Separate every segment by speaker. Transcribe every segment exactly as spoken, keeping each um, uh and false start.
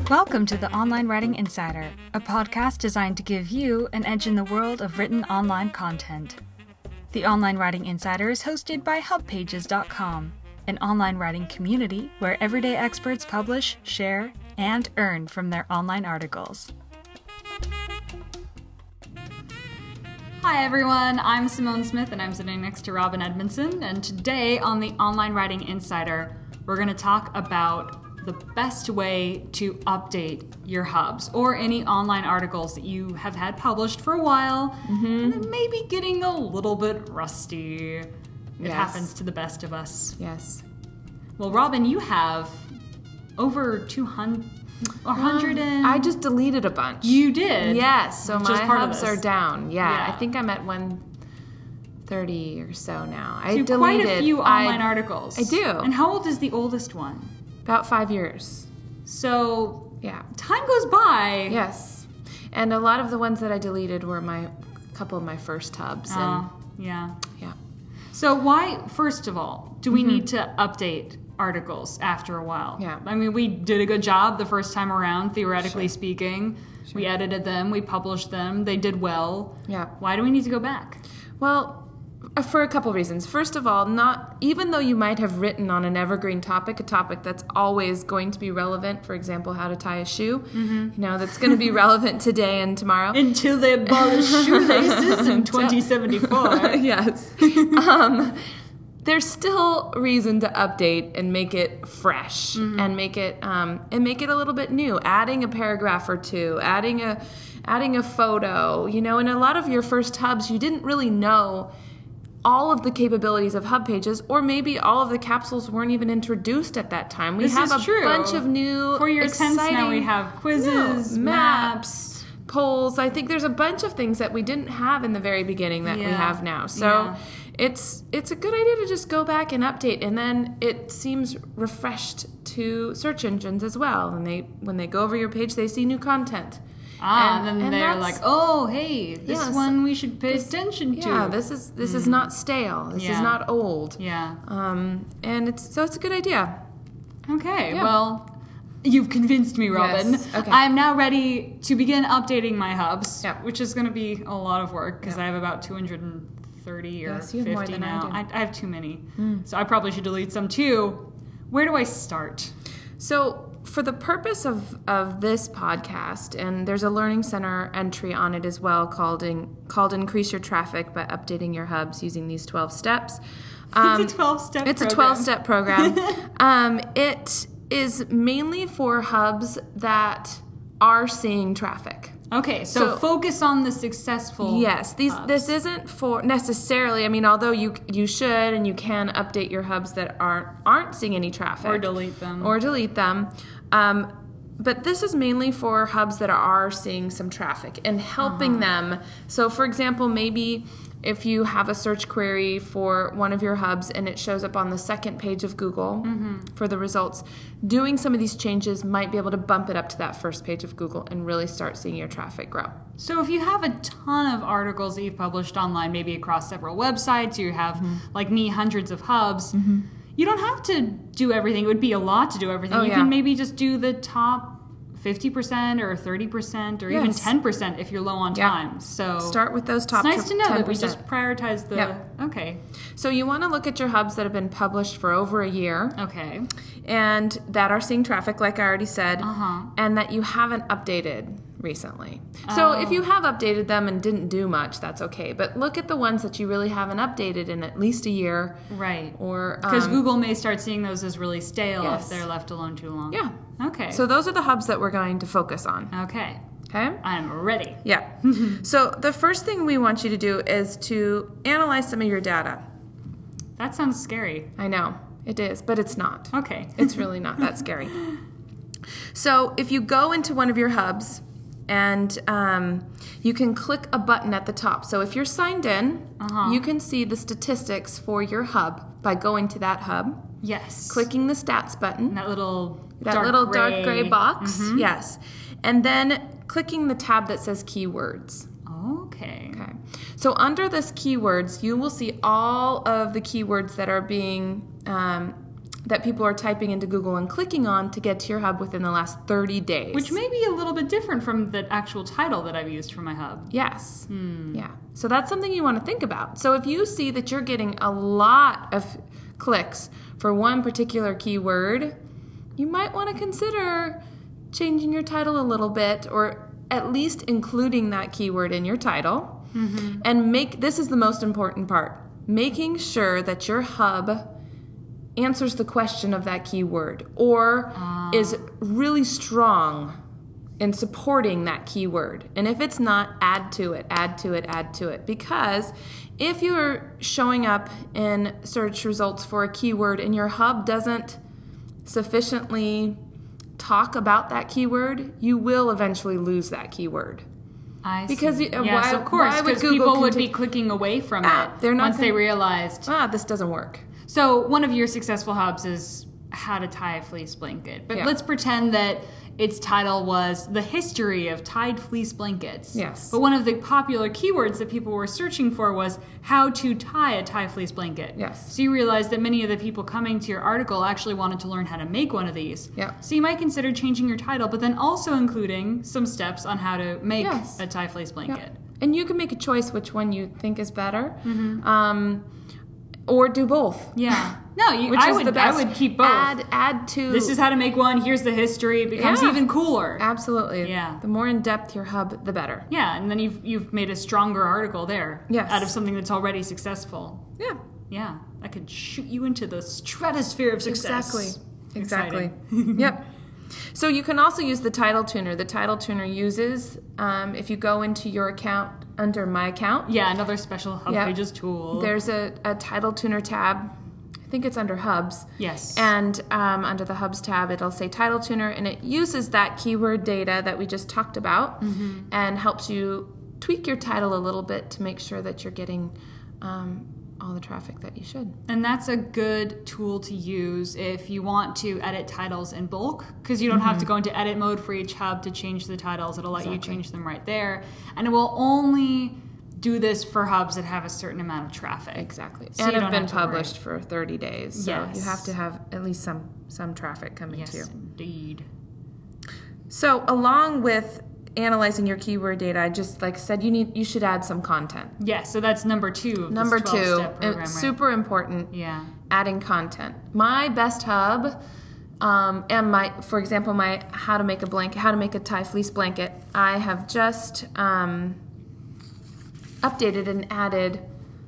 Speaker 1: Welcome to the Online Writing Insider, a podcast designed to give you an edge in the world of written online content. The Online Writing Insider is hosted by hub pages dot com, an online writing community where everyday experts publish, share, and earn from their online articles. Hi everyone, I'm Simone Smith and I'm sitting next to Robin Edmondson, and today on the Online Writing Insider, we're going to talk about the best way to update your hubs or any online articles that you have had published for a while mm-hmm. and then maybe getting a little bit rusty. It
Speaker 2: yes.
Speaker 1: happens to the best of us.
Speaker 2: Yes.
Speaker 1: Well, Robin, you have over two hundred, one hundred and...
Speaker 2: I just deleted a bunch.
Speaker 1: You did?
Speaker 2: Yes, so my hubs are down. Yeah,
Speaker 1: yeah,
Speaker 2: I think I'm at one thirty or so now.
Speaker 1: So
Speaker 2: I
Speaker 1: you
Speaker 2: deleted
Speaker 1: quite a few online
Speaker 2: I,
Speaker 1: articles.
Speaker 2: I do.
Speaker 1: And how old is the oldest one?
Speaker 2: About five years.
Speaker 1: So,
Speaker 2: yeah,
Speaker 1: time goes by.
Speaker 2: Yes. And a lot of the ones that I deleted were my a couple of my first hubs.
Speaker 1: Oh,
Speaker 2: and,
Speaker 1: yeah.
Speaker 2: Yeah.
Speaker 1: So why, first of all, do we
Speaker 2: mm-hmm.
Speaker 1: need to update articles after a while?
Speaker 2: Yeah.
Speaker 1: I mean, we did a good job the first time around, theoretically
Speaker 2: sure.
Speaker 1: speaking.
Speaker 2: Sure.
Speaker 1: We edited them, we published them, they did well.
Speaker 2: Yeah.
Speaker 1: Why do we need to go back?
Speaker 2: Well, for a couple reasons. First of all, not even though you might have written on an evergreen topic, a topic that's always going to be relevant, for example, how to tie a shoe, mm-hmm. you know, that's going to be relevant today and tomorrow.
Speaker 1: Until they abolish shoelaces in twenty seventy-four.
Speaker 2: Yes. um, there's still reason to update and make it fresh mm-hmm. and make it um, and make it a little bit new. Adding a paragraph or two, adding a adding a photo, you know, in a lot of your first hubs, you didn't really know all of the capabilities of hub pages, or maybe all of the capsules weren't even introduced at that time. We
Speaker 1: this
Speaker 2: have
Speaker 1: is
Speaker 2: a
Speaker 1: true.
Speaker 2: bunch of new,
Speaker 1: For your
Speaker 2: exciting,
Speaker 1: tense now we have quizzes,
Speaker 2: no,
Speaker 1: maps,
Speaker 2: maps, polls. I think there's a bunch of things that we didn't have in the very beginning that
Speaker 1: yeah.
Speaker 2: we have now. So
Speaker 1: yeah.
Speaker 2: it's it's a good idea to just go back and update, and then it seems refreshed to search engines as well. And they when they go over your page, they see new content.
Speaker 1: Ah,
Speaker 2: and,
Speaker 1: and then
Speaker 2: and
Speaker 1: they're like, oh, hey, this
Speaker 2: yes,
Speaker 1: one we should pay
Speaker 2: this,
Speaker 1: attention to.
Speaker 2: Yeah, this is this mm. is not stale. This
Speaker 1: yeah.
Speaker 2: is not old.
Speaker 1: Yeah.
Speaker 2: Um, and it's so it's a good idea.
Speaker 1: Okay,
Speaker 2: yeah.
Speaker 1: well, you've convinced me, Robin.
Speaker 2: Yes. Okay.
Speaker 1: I'm now ready to begin updating my hubs,
Speaker 2: yeah.
Speaker 1: which is going to be a lot of work because
Speaker 2: yeah.
Speaker 1: I have about two hundred thirty or
Speaker 2: yes, you have
Speaker 1: fifty
Speaker 2: more than
Speaker 1: now.
Speaker 2: I,
Speaker 1: I, I have too many.
Speaker 2: Mm.
Speaker 1: So I probably should delete some too. Where do I start?
Speaker 2: So for the purpose of, of this podcast, and there's a Learning Center entry on it as well called in, called Increase Your Traffic by Updating Your Hubs Using These twelve Steps.
Speaker 1: Um, it's a twelve-step
Speaker 2: It's
Speaker 1: program.
Speaker 2: a twelve-step program. um, it is mainly for hubs that are seeing traffic.
Speaker 1: Okay, so, so focus on the successful
Speaker 2: Yes, these
Speaker 1: hubs.
Speaker 2: This isn't for necessarily, I mean, although you you should and you can update your hubs that aren't aren't seeing any traffic.
Speaker 1: Or delete them.
Speaker 2: Or delete them. Um, but this is mainly for hubs that are seeing some traffic and helping uh-huh. them. So, for example, maybe if you have a search query for one of your hubs and it shows up on the second page of Google mm-hmm. for the results, doing some of these changes might be able to bump it up to that first page of Google and really start seeing your traffic grow.
Speaker 1: So if you have a ton of articles that you've published online, maybe across several websites, you have, mm-hmm. like me, hundreds of hubs, mm-hmm. you don't have to do everything. It would be a lot to do everything.
Speaker 2: Oh,
Speaker 1: you
Speaker 2: yeah.
Speaker 1: can maybe just do the top fifty percent or thirty percent or yes. even ten percent if you're low on
Speaker 2: yeah.
Speaker 1: time. So
Speaker 2: start with those top
Speaker 1: it's nice to know
Speaker 2: ten percent.
Speaker 1: that we just prioritize the...
Speaker 2: Yep.
Speaker 1: Okay.
Speaker 2: So you want to look at your hubs that have been published for over a year.
Speaker 1: Okay.
Speaker 2: And that are seeing traffic, like I already said,
Speaker 1: uh-huh.
Speaker 2: and that you haven't updated recently. So
Speaker 1: oh.
Speaker 2: if you have updated them and didn't do much, that's okay. But look at the ones that you really haven't updated in at least a year.
Speaker 1: Right.
Speaker 2: Or
Speaker 1: because
Speaker 2: um,
Speaker 1: Google may start seeing those as really stale
Speaker 2: yes.
Speaker 1: if they're left alone too long.
Speaker 2: Yeah.
Speaker 1: Okay.
Speaker 2: So those are the hubs that we're going to focus on.
Speaker 1: Okay.
Speaker 2: Okay?
Speaker 1: I'm ready.
Speaker 2: Yeah. So the first thing we want you to do is to analyze some of your data.
Speaker 1: That sounds scary.
Speaker 2: I know. It is, but it's not.
Speaker 1: Okay.
Speaker 2: It's really not that scary. So if you go into one of your hubs, and um, you can click a button at the top. So if you're signed in, uh-huh. you can see the statistics for your hub by going to that hub.
Speaker 1: Yes.
Speaker 2: Clicking the stats button.
Speaker 1: And that little
Speaker 2: that
Speaker 1: dark
Speaker 2: little
Speaker 1: gray.
Speaker 2: dark gray box.
Speaker 1: Mm-hmm.
Speaker 2: Yes. And then clicking the tab that says keywords.
Speaker 1: Okay.
Speaker 2: Okay. So under this keywords, you will see all of the keywords that are being um, that people are typing into Google and clicking on to get to your hub within the last thirty days.
Speaker 1: Which may be a little bit different from the actual title that I've used for my hub.
Speaker 2: Yes.
Speaker 1: Hmm.
Speaker 2: Yeah. So that's something you want to think about. So if you see that you're getting a lot of clicks for one particular keyword, you might want to consider changing your title a little bit, or at least including that keyword in your title. Mm-hmm. And make this is the most important part. Making sure that your hub answers the question of that keyword, or uh. is really strong in supporting that keyword. And if it's not, add to it, add to it, add to it. Because if you're showing up in search results for a keyword and your hub doesn't sufficiently talk about that keyword, you will eventually lose that keyword.
Speaker 1: I
Speaker 2: because
Speaker 1: see.
Speaker 2: Uh,
Speaker 1: yes,
Speaker 2: why,
Speaker 1: of course, because people would be clicking away from
Speaker 2: ah,
Speaker 1: it
Speaker 2: they're not
Speaker 1: once
Speaker 2: gonna,
Speaker 1: they realized,
Speaker 2: ah, this doesn't work.
Speaker 1: So one of your successful hubs is how to tie a fleece blanket. But
Speaker 2: yeah.
Speaker 1: let's pretend that its title was the history of tied fleece blankets.
Speaker 2: Yes.
Speaker 1: But one of the popular keywords that people were searching for was how to tie a tie fleece blanket.
Speaker 2: Yes.
Speaker 1: So you realized that many of the people coming to your article actually wanted to learn how to make one of these.
Speaker 2: Yeah.
Speaker 1: So you might consider changing your title, but then also including some steps on how to make
Speaker 2: yes.
Speaker 1: a tie fleece blanket.
Speaker 2: Yeah. And you can make a choice which one you think is better.
Speaker 1: Mm-hmm.
Speaker 2: Um, or do both.
Speaker 1: Yeah. No, you,
Speaker 2: Which
Speaker 1: I
Speaker 2: is
Speaker 1: would
Speaker 2: the best.
Speaker 1: I would keep both.
Speaker 2: Add add to
Speaker 1: This is how to make one, here's the history, it becomes
Speaker 2: yeah.
Speaker 1: even cooler.
Speaker 2: Absolutely.
Speaker 1: Yeah.
Speaker 2: The more in depth your hub, the better.
Speaker 1: Yeah, and then you've you've made a stronger article there.
Speaker 2: Yes.
Speaker 1: Out of something that's already successful.
Speaker 2: Yeah.
Speaker 1: Yeah. That could shoot you into the stratosphere of success.
Speaker 2: Exactly. Exactly. Yep. So you can also use the title tuner. The title tuner uses, um, if you go into your account under My Account.
Speaker 1: Yeah, another special Hub
Speaker 2: yep.
Speaker 1: Pages tool.
Speaker 2: There's a, a title tuner tab. I think it's under Hubs.
Speaker 1: Yes.
Speaker 2: And um, under the Hubs tab, it'll say title tuner, and it uses that keyword data that we just talked about mm-hmm. and helps you tweak your title a little bit to make sure that you're getting um, all the traffic that you should.
Speaker 1: And that's a good tool to use if you want to edit titles in bulk, because you don't mm-hmm. have to go into edit mode for each hub to change the titles. It'll let exactly. you change them right there. And it will only do this for hubs that have a certain amount of traffic.
Speaker 2: Exactly.
Speaker 1: So
Speaker 2: and
Speaker 1: have
Speaker 2: have been
Speaker 1: have
Speaker 2: published for thirty days. So
Speaker 1: yes.
Speaker 2: you have to have at least some, some traffic coming
Speaker 1: yes,
Speaker 2: to you.
Speaker 1: Yes, indeed.
Speaker 2: So along with analyzing your keyword data, I just like said you need you should add some content.
Speaker 1: Yeah, so that's number two of
Speaker 2: number
Speaker 1: this
Speaker 2: two,
Speaker 1: twelve-step program,
Speaker 2: it's
Speaker 1: right?
Speaker 2: super important.
Speaker 1: Yeah,
Speaker 2: adding content. My best hub, um, and my for example, my how to make a blanket, how to make a tie fleece blanket. I have just um, updated and added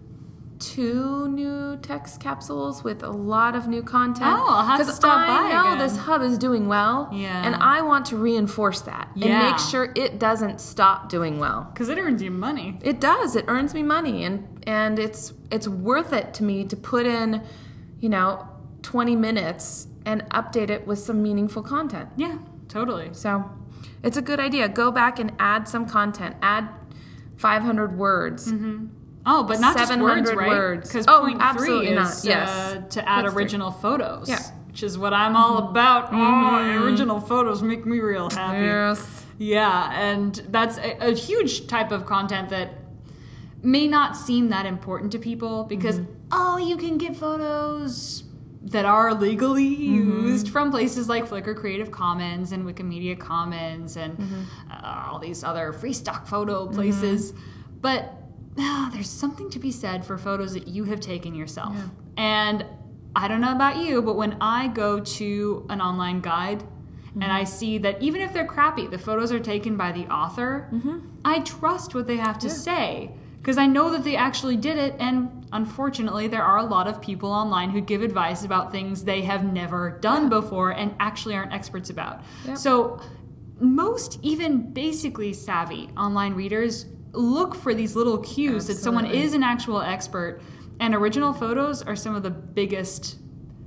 Speaker 2: two new text capsules with a lot of new content.
Speaker 1: Oh, I'll have to stop
Speaker 2: I
Speaker 1: by
Speaker 2: know
Speaker 1: again.
Speaker 2: This hub is doing well,
Speaker 1: yeah.
Speaker 2: and I want to reinforce that
Speaker 1: yeah.
Speaker 2: and make sure it doesn't stop doing well.
Speaker 1: Because it earns you money.
Speaker 2: It does. It earns me money, and and it's it's worth it to me to put in, you know, twenty minutes and update it with some meaningful content.
Speaker 1: Yeah, totally.
Speaker 2: So, it's a good idea. Go back and add some content. Add five hundred words.
Speaker 1: Mm-hmm. Oh, but not just words, right? Because
Speaker 2: oh,
Speaker 1: point
Speaker 2: absolutely
Speaker 1: three
Speaker 2: not.
Speaker 1: is
Speaker 2: Yes.
Speaker 1: uh, to add
Speaker 2: That's
Speaker 1: original three. photos.
Speaker 2: Yeah.
Speaker 1: Which is what I'm all
Speaker 2: mm-hmm.
Speaker 1: about.
Speaker 2: Mm-hmm.
Speaker 1: Oh, original photos make me real happy.
Speaker 2: Yes.
Speaker 1: Yeah, and that's a, a huge type of content that may not seem that important to people because, mm-hmm. oh, you can get photos that are legally mm-hmm. used from places like Flickr Creative Commons and Wikimedia Commons and mm-hmm. uh, all these other free stock photo places. Mm-hmm. But uh, there's something to be said for photos that you have taken yourself.
Speaker 2: Yeah.
Speaker 1: And I don't know about you, but when I go to an online guide mm-hmm. and I see that even if they're crappy, the photos are taken by the author, mm-hmm. I trust what they have to yeah. say. Because I know that they actually did it, and unfortunately, there are a lot of people online who give advice about things they have never done yeah. before and actually aren't experts about. Yep. So most even basically savvy online readers look for these little cues Absolutely. that someone is an actual expert, and original photos are some of the biggest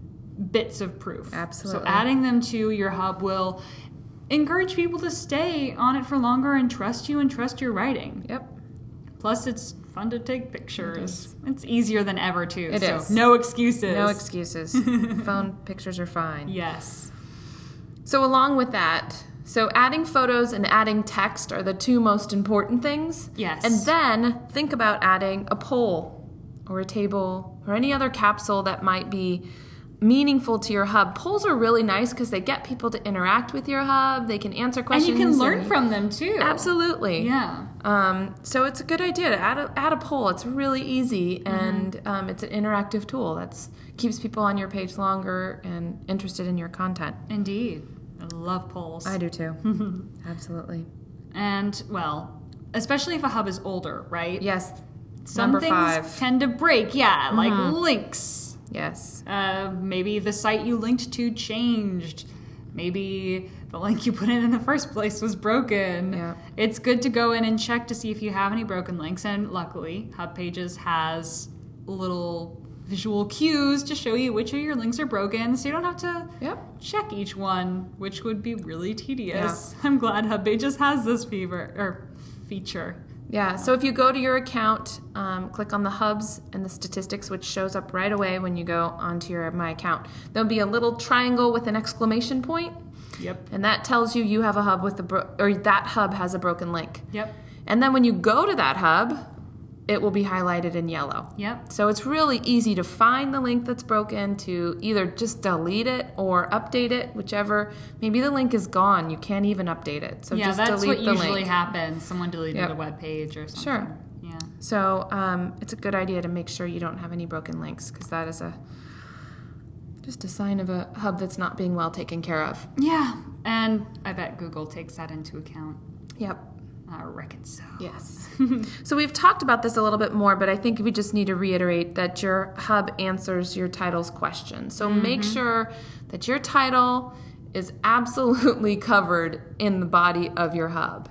Speaker 1: bits of proof.
Speaker 2: Absolutely.
Speaker 1: So adding them to your hub will encourage people to stay on it for longer and trust you and trust your writing.
Speaker 2: Yep.
Speaker 1: Plus, it's fun to take pictures. It it's easier than ever, too.
Speaker 2: It
Speaker 1: so
Speaker 2: is.
Speaker 1: No excuses.
Speaker 2: No excuses. Phone pictures are fine.
Speaker 1: Yes.
Speaker 2: So along with that, so adding photos and adding text are the two most important things.
Speaker 1: Yes.
Speaker 2: And then think about adding a poll or a table or any other capsule that might be meaningful to your hub. Polls are really nice because they get people to interact with your hub. They can answer questions.
Speaker 1: And you can learn from them too.
Speaker 2: Absolutely.
Speaker 1: Yeah.
Speaker 2: Um, so it's a good idea to add a, add a poll. It's really easy, and mm-hmm. um, it's an interactive tool that keeps people on your page longer and interested in your content.
Speaker 1: Indeed. I love polls.
Speaker 2: I do too. Absolutely.
Speaker 1: And, well, especially if a hub is older, right?
Speaker 2: Yes.
Speaker 1: Some
Speaker 2: Number
Speaker 1: things
Speaker 2: five.
Speaker 1: tend to break, yeah,
Speaker 2: Mm-hmm.
Speaker 1: like links.
Speaker 2: Yes.
Speaker 1: Uh, maybe the site you linked to changed. Maybe the link you put in in the first place was broken.
Speaker 2: Yeah.
Speaker 1: It's good to go in and check to see if you have any broken links. And luckily, HubPages has little visual cues to show you which of your links are broken, so you don't have to
Speaker 2: Yep.
Speaker 1: check each one, which would be really tedious. Yeah. I'm glad HubPages has this fever, or feature.
Speaker 2: Yeah, so if you go to your account, um, click on the hubs and the statistics, which shows up right away when you go onto your My Account. There'll be a little triangle with an exclamation point.
Speaker 1: Yep.
Speaker 2: And that tells you you have a hub with a bro- or that hub has a broken link.
Speaker 1: Yep.
Speaker 2: And then when you go to that hub, it will be highlighted in yellow.
Speaker 1: Yep.
Speaker 2: So it's really easy to find the link that's broken, to either just delete it or update it, whichever. Maybe the link is gone. You can't even update it. So
Speaker 1: yeah,
Speaker 2: just
Speaker 1: that's
Speaker 2: delete
Speaker 1: what
Speaker 2: the
Speaker 1: usually
Speaker 2: link.
Speaker 1: happens. Someone deleted
Speaker 2: Yep.
Speaker 1: a web page or something.
Speaker 2: Sure.
Speaker 1: Yeah.
Speaker 2: So um, it's a good idea to make sure you don't have any broken links, because that is a just a sign of a hub that's not being well taken care of.
Speaker 1: Yeah, and I bet Google takes that into account.
Speaker 2: Yep.
Speaker 1: I reckon so.
Speaker 2: Yes. So we've talked about this a little bit more, but I think we just need to reiterate that your hub answers your title's question. So mm-hmm. make sure that your title is absolutely covered in the body of your hub.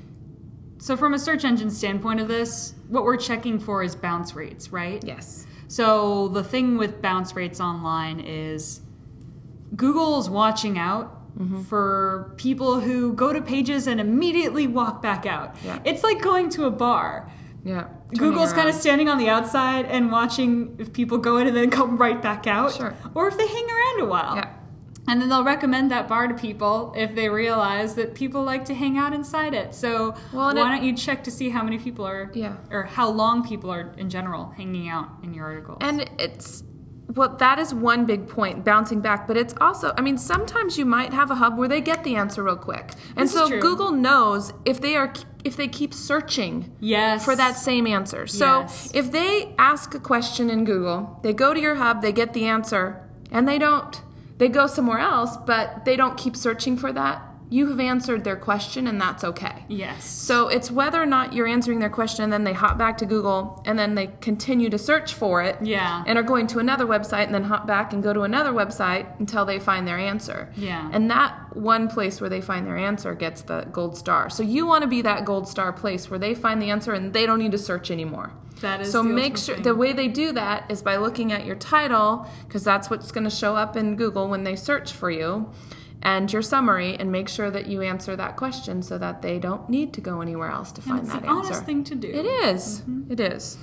Speaker 1: So from a search engine standpoint of this, what we're checking for is bounce rates, right?
Speaker 2: Yes.
Speaker 1: So the thing with bounce rates online is Google's watching out Mm-hmm. for people who go to pages and immediately walk back out.
Speaker 2: Yeah.
Speaker 1: It's like going to a bar.
Speaker 2: Yeah.
Speaker 1: Google's kind of standing on the outside and watching if people go in and then come right back out.
Speaker 2: Sure.
Speaker 1: Or if they hang around a while.
Speaker 2: Yeah.
Speaker 1: And then they'll recommend that bar to people if they realize that people like to hang out inside it. So
Speaker 2: well,
Speaker 1: why
Speaker 2: it,
Speaker 1: don't you check to see how many people are,
Speaker 2: yeah.
Speaker 1: or how long people are in general hanging out in your articles.
Speaker 2: And it's, well, that is one big point, bouncing back. But it's also, I mean, sometimes you might have a hub where they get the answer real quick. And
Speaker 1: this
Speaker 2: so Google knows if they are if they keep searching
Speaker 1: yes.
Speaker 2: for that same answer. So
Speaker 1: yes.
Speaker 2: if they ask a question in Google, they go to your hub, they get the answer, and they don't, they go somewhere else, but they don't keep searching for that, you have answered their question, and that's okay.
Speaker 1: Yes.
Speaker 2: So it's whether or not you're answering their question, and then they hop back to Google, and then they continue to search for it,
Speaker 1: yeah.
Speaker 2: and are going to another website, and then hop back and go to another website until they find their answer.
Speaker 1: Yeah.
Speaker 2: And that one place where they find their answer gets the gold star. So you want to be that gold star place where they find the answer, and they don't need to search anymore.
Speaker 1: That is
Speaker 2: so
Speaker 1: the
Speaker 2: make sure
Speaker 1: thing.
Speaker 2: The way they do that is by looking at your title, because that's what's going to show up in Google when they search for you, and your summary, and make sure that you answer that question so that they don't need to go anywhere else to
Speaker 1: and
Speaker 2: find
Speaker 1: it's
Speaker 2: that
Speaker 1: the
Speaker 2: answer.
Speaker 1: Honest thing to do.
Speaker 2: It is. Mm-hmm. It is.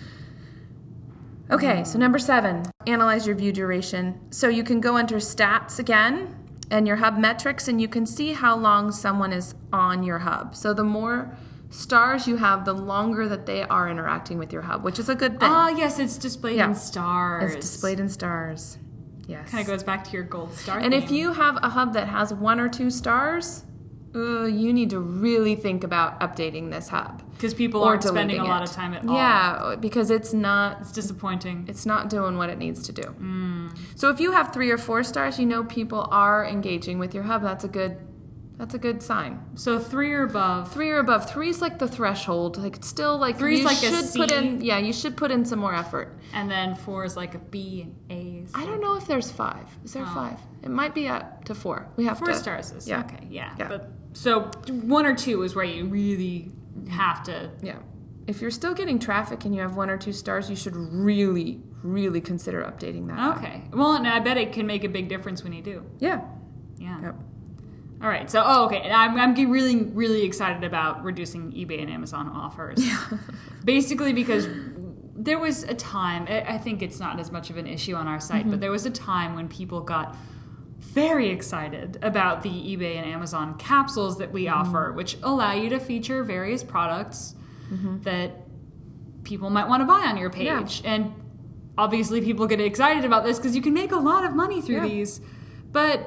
Speaker 2: Okay, so number seven, analyze your view duration. So you can go under stats again and your hub metrics, and you can see how long someone is on your hub. So the more stars you have, the longer that they are interacting with your hub, which is a good thing.
Speaker 1: Ah, yes, it's displayed
Speaker 2: Yeah.
Speaker 1: in stars.
Speaker 2: It's displayed in stars. Yes.
Speaker 1: Kind of goes back to your gold star
Speaker 2: And
Speaker 1: theme.
Speaker 2: if you have a hub that has one or two stars, uh, you need to really think about updating this hub.
Speaker 1: Because people
Speaker 2: or
Speaker 1: aren't spending a
Speaker 2: deleting
Speaker 1: lot
Speaker 2: it.
Speaker 1: of time at all.
Speaker 2: Yeah, because it's not
Speaker 1: It's disappointing.
Speaker 2: it's not doing what it needs to do.
Speaker 1: Mm.
Speaker 2: So if you have three or four stars, you know people are engaging with your hub. That's a good that's a good sign.
Speaker 1: So three or above.
Speaker 2: Three or above. Three is like the threshold. Like it's still like
Speaker 1: Three's
Speaker 2: you
Speaker 1: like a
Speaker 2: should put
Speaker 1: C.
Speaker 2: in yeah, you should put in some more effort.
Speaker 1: And then four is like a B and A's.
Speaker 2: I don't know if there's five. Is there
Speaker 1: Oh.
Speaker 2: five? It might be up to four. We have
Speaker 1: Four
Speaker 2: to
Speaker 1: stars is
Speaker 2: yeah.
Speaker 1: okay, yeah.
Speaker 2: Yeah.
Speaker 1: But so one or two is where you really have to.
Speaker 2: Yeah. If you're still getting traffic and you have one or two stars, you should really, really consider updating that.
Speaker 1: Okay. Well, and I bet it can make a big difference when you do.
Speaker 2: Yeah.
Speaker 1: Yeah.
Speaker 2: Yep.
Speaker 1: All right. So, oh, okay. I'm, I'm getting really, really excited about reducing eBay and Amazon offers.
Speaker 2: Yeah.
Speaker 1: Basically because there was a time, I I think it's not as much of an issue on our site,
Speaker 2: Mm-hmm.
Speaker 1: but there was a time when people got very excited about the eBay and Amazon capsules that we
Speaker 2: Mm-hmm.
Speaker 1: offer, which allow you to feature various products
Speaker 2: Mm-hmm.
Speaker 1: that people might want to buy on your page.
Speaker 2: Yeah.
Speaker 1: And obviously people get excited about this because you can make a lot of money through
Speaker 2: Yeah.
Speaker 1: these, but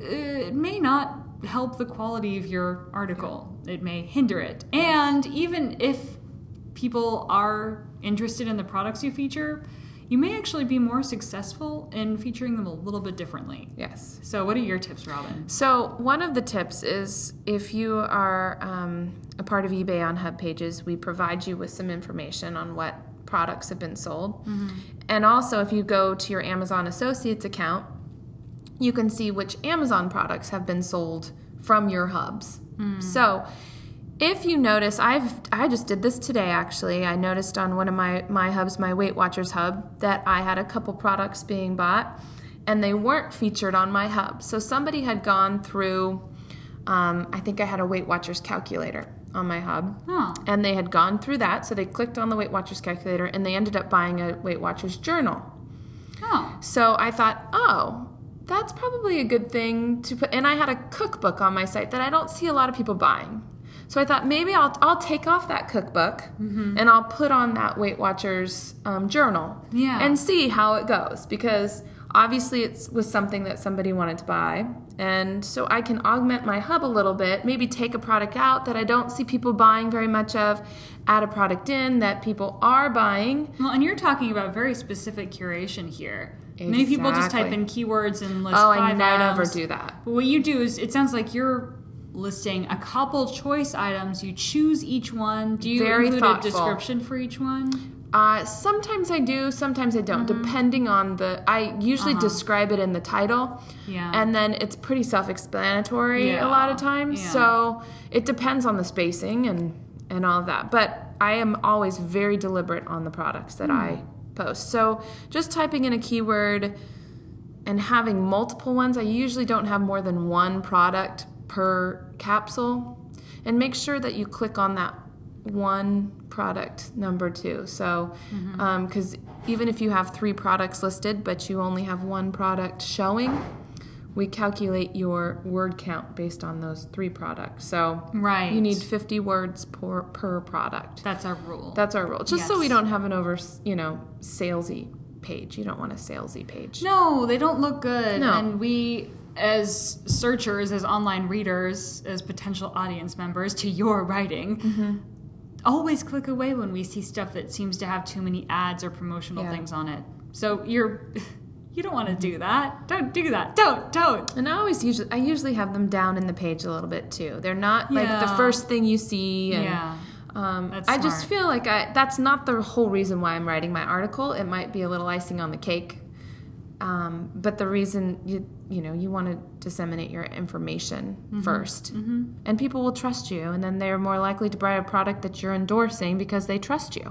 Speaker 1: it may not help the quality of your article. It may hinder it. And even if people are interested in the products you feature, you may actually be more successful in featuring them a little bit differently.
Speaker 2: Yes.
Speaker 1: So what are your tips, Robin?
Speaker 2: So one of the tips is if you are um, a part of eBay on Hub Pages, we provide you with some information on what products have been sold. Mm-hmm. And also if you go to your Amazon Associates account, you can see which Amazon products have been sold from your hubs. Mm. So if you notice, I've I just did this today actually. I noticed on one of my, my hubs, my Weight Watchers hub, that I had a couple products being bought and they weren't featured on my hub. So somebody had gone through, um, I think I had a Weight Watchers calculator on my hub.
Speaker 1: Huh.
Speaker 2: And they had gone through that. So they clicked on the Weight Watchers calculator and they ended up buying a Weight Watchers journal.
Speaker 1: Oh.
Speaker 2: So I thought, oh, that's probably a good thing to put. And I had a cookbook on my site that I don't see a lot of people buying. So I thought maybe I'll I'll take off that cookbook mm-hmm. and I'll put on that Weight Watchers um, journal
Speaker 1: yeah.
Speaker 2: and see how it goes, because obviously it was something that somebody wanted to buy, and so I can augment my hub a little bit, maybe take a product out that I don't see people buying very much of, add a product in that people are buying.
Speaker 1: Well, and you're talking about very specific curation here. Exactly. Many people just type in keywords and list
Speaker 2: oh,
Speaker 1: five
Speaker 2: I never
Speaker 1: items.
Speaker 2: do that.
Speaker 1: But what you do is, it sounds like you're listing a couple choice items. You choose each one. Do you
Speaker 2: Very
Speaker 1: include
Speaker 2: thoughtful.
Speaker 1: a description for each one?
Speaker 2: Uh, sometimes I do, sometimes I don't, mm-hmm. depending on the, I usually uh-huh. describe it in the title,
Speaker 1: yeah.
Speaker 2: and then it's pretty self-explanatory
Speaker 1: yeah.
Speaker 2: a lot of times,
Speaker 1: yeah.
Speaker 2: so it depends on the spacing and, and all of that, but I am always very deliberate on the products that mm. I post. So just typing in a keyword and having multiple ones, I usually don't have more than one product per capsule, and make sure that you click on that one product number two. So because mm-hmm. um, even if you have three products listed but you only have one product showing, we calculate your word count based on those three products. So
Speaker 1: right.
Speaker 2: you need fifty words per, per product.
Speaker 1: That's our rule.
Speaker 2: That's our rule. Just
Speaker 1: yes.
Speaker 2: so we don't have an over, you know, salesy page. You don't want a salesy page.
Speaker 1: No, they don't look good.
Speaker 2: No.
Speaker 1: And we, as searchers, as online readers, as potential audience members to your writing, mm-hmm. always click away when we see stuff that seems to have too many ads or promotional
Speaker 2: yeah.
Speaker 1: things on it. So you're, you don't want to do that. Don't do that. Don't, don't.
Speaker 2: And I always usually, I usually have them down in the page a little bit too. They're not
Speaker 1: yeah.
Speaker 2: like the first thing you see. And,
Speaker 1: yeah.
Speaker 2: Um,
Speaker 1: That's
Speaker 2: I just
Speaker 1: smart.
Speaker 2: feel like I, that's not the whole reason why I'm writing my article. It might be a little icing on the cake. Um, but the reason you you know you want to disseminate your information mm-hmm. first, mm-hmm. and people will trust you, and then they're more likely to buy a product that you're endorsing because they trust you.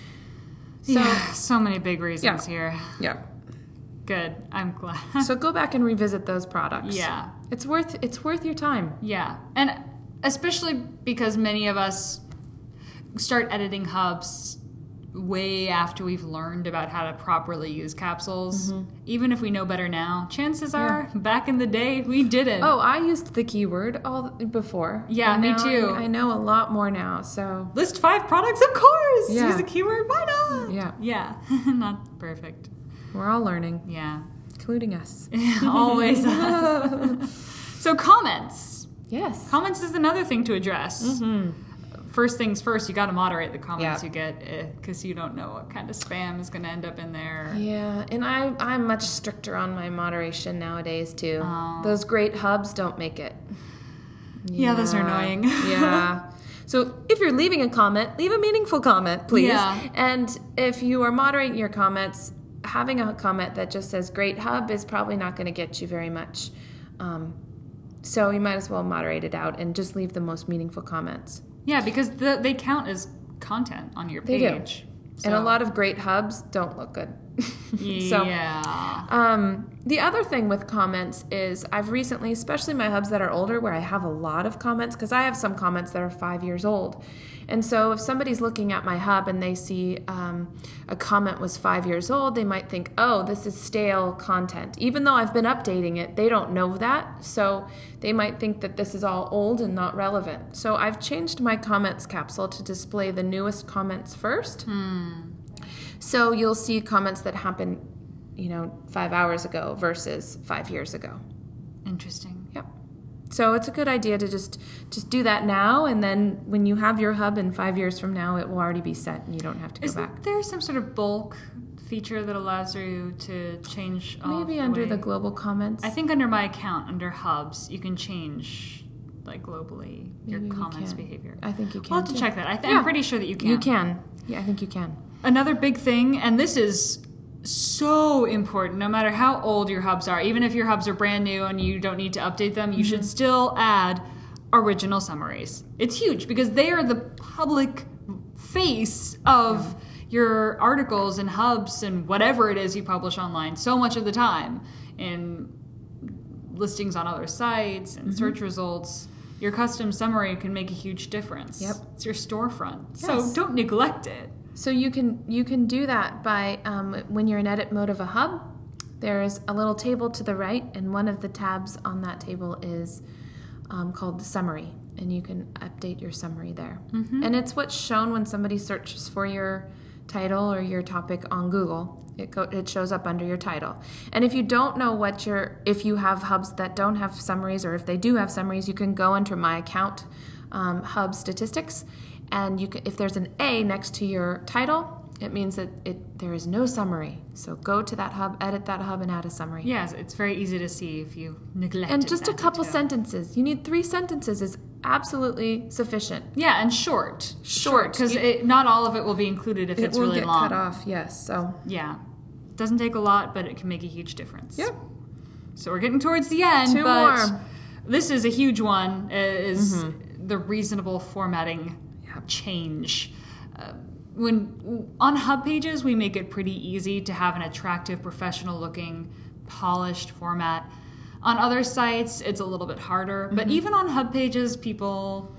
Speaker 1: So, yeah, so many big reasons
Speaker 2: yeah.
Speaker 1: here.
Speaker 2: Yeah.
Speaker 1: Good. I'm glad.
Speaker 2: So go back and revisit those products.
Speaker 1: Yeah.
Speaker 2: It's worth it's worth your time.
Speaker 1: Yeah. And especially because many of us start editing hubs way after we've learned about how to properly use capsules. Mm-hmm. Even if we know better now, chances are yeah. back in the day we didn't.
Speaker 2: Oh, I used the keyword all before.
Speaker 1: Yeah,
Speaker 2: and
Speaker 1: me too.
Speaker 2: I, I know a lot more now. So
Speaker 1: list five products, of course.
Speaker 2: Yeah.
Speaker 1: Use a keyword, why not?
Speaker 2: Yeah.
Speaker 1: Yeah. Not perfect.
Speaker 2: We're all learning.
Speaker 1: Yeah.
Speaker 2: Including us.
Speaker 1: Always us. So comments.
Speaker 2: Yes.
Speaker 1: Comments is another thing to address.
Speaker 2: Mm-hmm.
Speaker 1: First things first, you got to moderate the comments
Speaker 2: yeah.
Speaker 1: you get, because you don't know what kind of spam is going to end up in there.
Speaker 2: Yeah, and I, I'm much stricter on my moderation nowadays, too.
Speaker 1: Oh.
Speaker 2: Those great hubs don't make it.
Speaker 1: Yeah, yeah those are annoying.
Speaker 2: Yeah. So if you're leaving a comment, leave a meaningful comment, please.
Speaker 1: Yeah.
Speaker 2: And if you are moderating your comments, having a comment that just says great hub is probably not going to get you very much. Um, so you might as well moderate it out and just leave the most meaningful comments.
Speaker 1: Yeah, because the, they count as content on your page.
Speaker 2: They do. So. And a lot of great hubs don't look good. so,
Speaker 1: yeah.
Speaker 2: Um, the other thing with comments is I've recently, especially my hubs that are older, where I have a lot of comments, because I have some comments that are five years old. And so if somebody's looking at my hub and they see um, a comment was five years old, they might think, oh, this is stale content. Even though I've been updating it, they don't know that. So they might think that this is all old and not relevant. So I've changed my comments capsule to display the newest comments first.
Speaker 1: Hmm.
Speaker 2: So you'll see comments that happen, you know, five hours ago versus five years ago.
Speaker 1: Interesting.
Speaker 2: Yep. So it's a good idea to just just do that now, and then when you have your hub in five years from now, it will already be set, and you don't have to go
Speaker 1: Is
Speaker 2: back.
Speaker 1: there some sort of bulk feature that allows you to change? all
Speaker 2: Maybe
Speaker 1: the
Speaker 2: under
Speaker 1: way-
Speaker 2: the global comments.
Speaker 1: I think under my account, under hubs, you can change like globally your
Speaker 2: Maybe we
Speaker 1: comments
Speaker 2: can.
Speaker 1: behavior.
Speaker 2: I think you can.
Speaker 1: We'll have to
Speaker 2: too.
Speaker 1: check that. I th-
Speaker 2: Yeah.
Speaker 1: I'm pretty sure that you can.
Speaker 2: You can. Yeah, I think you can.
Speaker 1: Another big thing, and this is so important, no matter how old your hubs are, even if your hubs are brand new and you don't need to update them, you should still add original summaries. It's huge because they are the public face of your articles and hubs and whatever it is you publish online so much of the time in listings on other sites and search results. Your custom summary can make a huge difference.
Speaker 2: Yep.
Speaker 1: It's your storefront.
Speaker 2: Yes.
Speaker 1: So don't neglect it.
Speaker 2: So you can you can do that by um, when you're in edit mode of a hub. There's a little table to the right, and one of the tabs on that table is um, called the summary, and you can update your summary there.
Speaker 1: Mm-hmm.
Speaker 2: And it's what's shown when somebody searches for your title or your topic on Google. It go, it shows up under your title. And if you don't know what your if you have hubs that don't have summaries, or if they do have summaries, you can go into My Account um, hub statistics. And you can, if there's an A next to your title, it means that it there is no summary. So go to that hub, edit that hub, and add a summary.
Speaker 1: Yes, it's very easy to see if you neglect.
Speaker 2: And just a couple sentences. You need three sentences is absolutely sufficient.
Speaker 1: Yeah, and short,
Speaker 2: Short.
Speaker 1: because
Speaker 2: You-
Speaker 1: not all of it will be included if
Speaker 2: It
Speaker 1: it's
Speaker 2: will
Speaker 1: really
Speaker 2: get
Speaker 1: long.
Speaker 2: cut off, yes. So
Speaker 1: Yeah, doesn't take a lot, but it can make a huge difference.
Speaker 2: Yep.
Speaker 1: So we're getting towards the end,
Speaker 2: Two
Speaker 1: but
Speaker 2: more.
Speaker 1: this is a huge one. Is
Speaker 2: Mm-hmm.
Speaker 1: the reasonable formatting change. Uh, when on hub pages, we make it pretty easy to have an attractive, professional-looking, polished format. On other sites, it's a little bit harder.
Speaker 2: Mm-hmm.
Speaker 1: But even on hub pages, people.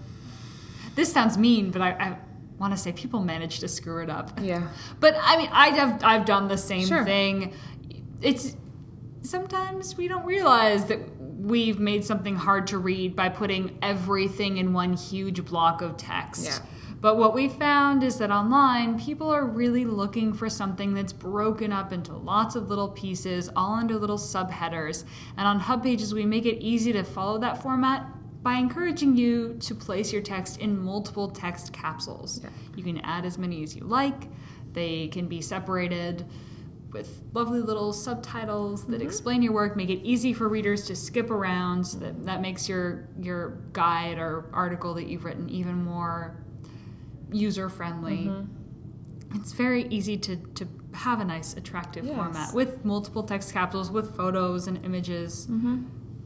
Speaker 1: This sounds mean, but I, I want to say people manage to screw it up.
Speaker 2: Yeah.
Speaker 1: But I mean, I have I've done the same
Speaker 2: Sure.
Speaker 1: thing. It's sometimes we don't realize that we've made something hard to read by putting everything in one huge block of text.
Speaker 2: Yeah.
Speaker 1: But what we found is that online, people are really looking for something that's broken up into lots of little pieces, all under little subheaders. And on hub pages, we make it easy to follow that format by encouraging you to place your text in multiple text capsules.
Speaker 2: Yeah.
Speaker 1: You can add as many as you like. They can be separated with lovely little subtitles that explain your work, make it easy for readers to skip around. So that, that makes your your guide or article that you've written even more user-friendly.
Speaker 2: Mm-hmm.
Speaker 1: It's very easy to, to have a nice, attractive
Speaker 2: Yes.
Speaker 1: format with multiple text capsules, with photos and images.
Speaker 2: Mm-hmm.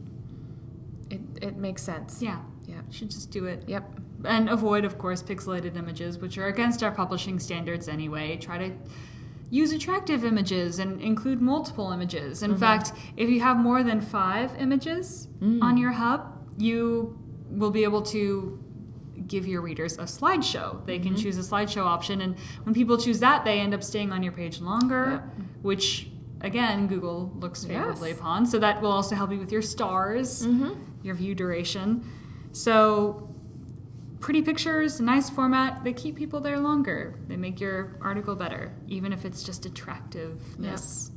Speaker 2: It it makes sense.
Speaker 1: Yeah,
Speaker 2: Yeah.
Speaker 1: you should just do it.
Speaker 2: Yep.
Speaker 1: And avoid, of course, pixelated images, which are against our publishing standards anyway. Try to use attractive images and include multiple images. In fact, if you have more than five images on your hub, you will be able to give your readers a slideshow. They can choose a slideshow option, and when people choose that, they end up staying on your page longer,
Speaker 2: Yep.
Speaker 1: which, again, Google looks favorably
Speaker 2: Yes.
Speaker 1: upon. So that will also help you with your stars,
Speaker 2: Mm-hmm.
Speaker 1: your view duration. So pretty pictures, nice format, they keep people there longer. They make your article better, even if it's just attractiveness.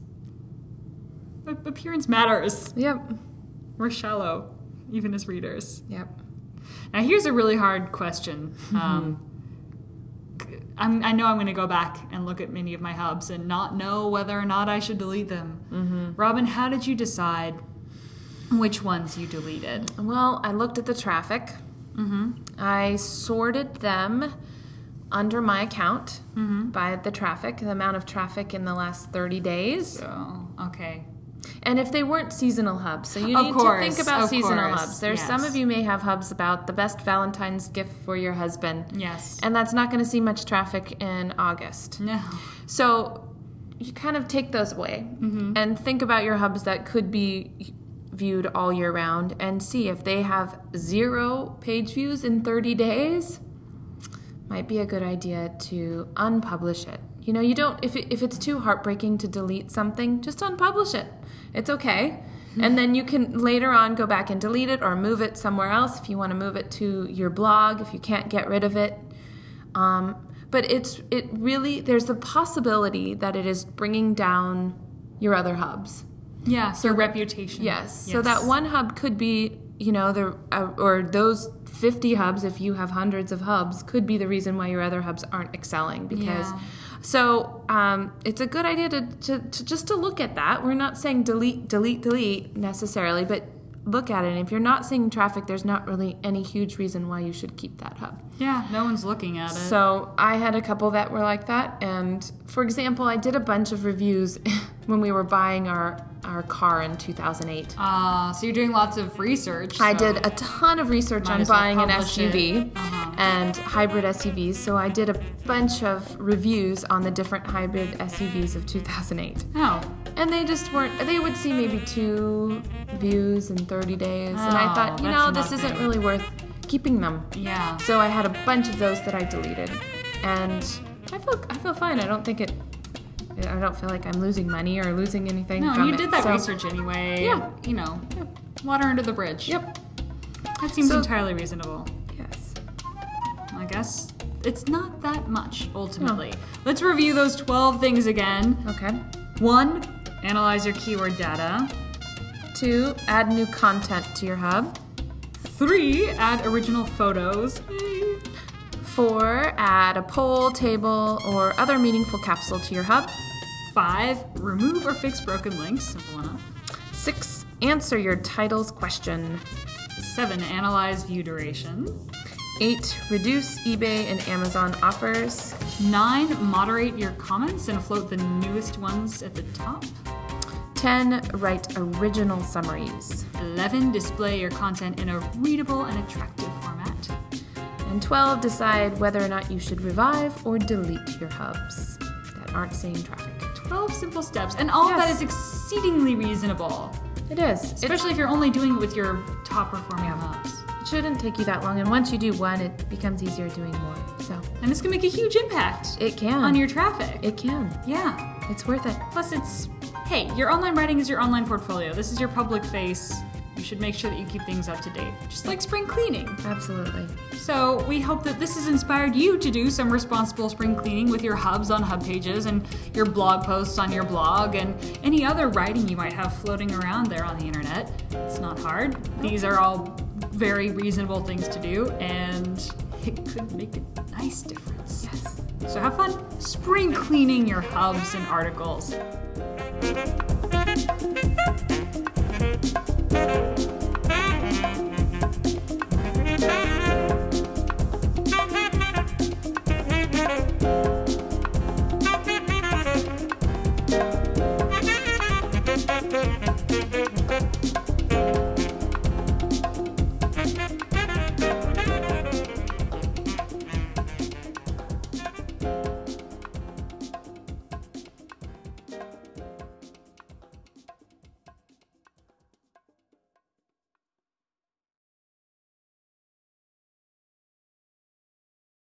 Speaker 1: A- Appearance matters.
Speaker 2: Yep.
Speaker 1: We're shallow, even as readers.
Speaker 2: Yep.
Speaker 1: Now, here's a really hard question. Um, I'm, I know I'm going to go back and look at many of my hubs and not know whether or not I should delete them.
Speaker 2: Mm-hmm.
Speaker 1: Robin, how did you decide which ones you deleted?
Speaker 2: Well, I looked at the traffic.
Speaker 1: Mm-hmm.
Speaker 2: I sorted them under my account
Speaker 1: Mm-hmm.
Speaker 2: by the traffic, the amount of traffic in the last thirty days.
Speaker 1: So, okay.
Speaker 2: And if they weren't seasonal hubs, so you
Speaker 1: Of
Speaker 2: need
Speaker 1: course,
Speaker 2: to think about
Speaker 1: of
Speaker 2: seasonal
Speaker 1: course,
Speaker 2: hubs. There's some
Speaker 1: yes.
Speaker 2: of you may have hubs about the best Valentine's gift for your husband.
Speaker 1: Yes.
Speaker 2: And that's not going to see much traffic in August.
Speaker 1: No.
Speaker 2: So you kind of take those away and think about your hubs that could be viewed all year round and see if they have zero page views in thirty days. Might be a good idea to unpublish it. You know, you don't, if, it, if it's too heartbreaking to delete something, just unpublish it. It's okay. And then you can later on go back and delete it or move it somewhere else if you want to move it to your blog, if you can't get rid of it. Um, but it's it really, there's the possibility that it is bringing down your other hubs.
Speaker 1: Yeah, so your reputation.
Speaker 2: Yes.
Speaker 1: yes.
Speaker 2: So that one hub could be, you know, the uh, or those fifty hubs, if you have hundreds of hubs, could be the reason why your other hubs aren't excelling. Because,
Speaker 1: Yeah.
Speaker 2: so um, it's a good idea to, to, to just to look at that. We're not saying delete, delete, delete necessarily, but look at it. And if you're not seeing traffic, there's not really any huge reason why you should keep that hub.
Speaker 1: Yeah, no one's looking at it.
Speaker 2: So I had a couple that were like that. And for example, I did a bunch of reviews when we were buying our, our car in two thousand eight.
Speaker 1: Uh, so you're doing lots of research.
Speaker 2: I
Speaker 1: so
Speaker 2: did a ton of research
Speaker 1: might
Speaker 2: on
Speaker 1: as well
Speaker 2: buying an
Speaker 1: publish
Speaker 2: S U V
Speaker 1: it. Uh-huh.
Speaker 2: and hybrid S U Vs. So I did a bunch of reviews on the different hybrid S U Vs of two thousand eight.
Speaker 1: Oh.
Speaker 2: And they just weren't, they would see maybe two views in thirty days. and I
Speaker 1: Oh,
Speaker 2: thought, you
Speaker 1: that's
Speaker 2: know, this isn't
Speaker 1: nothing.
Speaker 2: really worth keeping them.
Speaker 1: Yeah.
Speaker 2: So I had a bunch of those that I deleted. And I feel I feel fine. I don't think it, I don't feel like I'm losing money or losing anything
Speaker 1: No,
Speaker 2: from
Speaker 1: you
Speaker 2: it.
Speaker 1: did that
Speaker 2: So-
Speaker 1: research anyway.
Speaker 2: Yeah.
Speaker 1: and, you know, water under the bridge.
Speaker 2: Yep.
Speaker 1: That seems
Speaker 2: So-
Speaker 1: entirely reasonable.
Speaker 2: Yes.
Speaker 1: I guess it's not that much, ultimately. Let's review those twelve things again.
Speaker 2: Okay.
Speaker 1: One, analyze your keyword data.
Speaker 2: Two, add new content to your hub.
Speaker 1: Three, add original photos.
Speaker 2: Four, add a poll, table, or other meaningful capsule to your hub.
Speaker 1: Five, remove or fix broken links. Simple enough.
Speaker 2: Six, answer your title's question.
Speaker 1: Seven, analyze view duration.
Speaker 2: Eight, reduce eBay and Amazon offers.
Speaker 1: Nine, moderate your comments and float the newest ones at the top.
Speaker 2: Ten, write original summaries.
Speaker 1: Eleven, display your content in a readable and attractive format.
Speaker 2: And twelve, decide whether or not you should revive or delete your hubs that aren't seeing traffic.
Speaker 1: twelve simple steps, and all of that
Speaker 2: Yes.
Speaker 1: is exceedingly reasonable,
Speaker 2: It is. It's-
Speaker 1: especially if you're only doing it with your top performing hubs.
Speaker 2: It shouldn't take you that long, and once you do one, it becomes easier doing more. So
Speaker 1: And this can make a huge impact
Speaker 2: it can.
Speaker 1: on your traffic.
Speaker 2: It can.
Speaker 1: yeah.
Speaker 2: It's worth it.
Speaker 1: Plus, it's, hey, your online writing is your online portfolio. This is your public face. You should make sure that you keep things up to date, just like spring cleaning.
Speaker 2: Absolutely.
Speaker 1: So we hope that this has inspired you to do some responsible spring cleaning with your hubs on hub pages and your blog posts on your blog and any other writing you might have floating around there on the internet. It's not hard. These are all very reasonable things to do, and it could make a nice difference.
Speaker 2: Yes.
Speaker 1: So have fun spring cleaning your hubs and articles.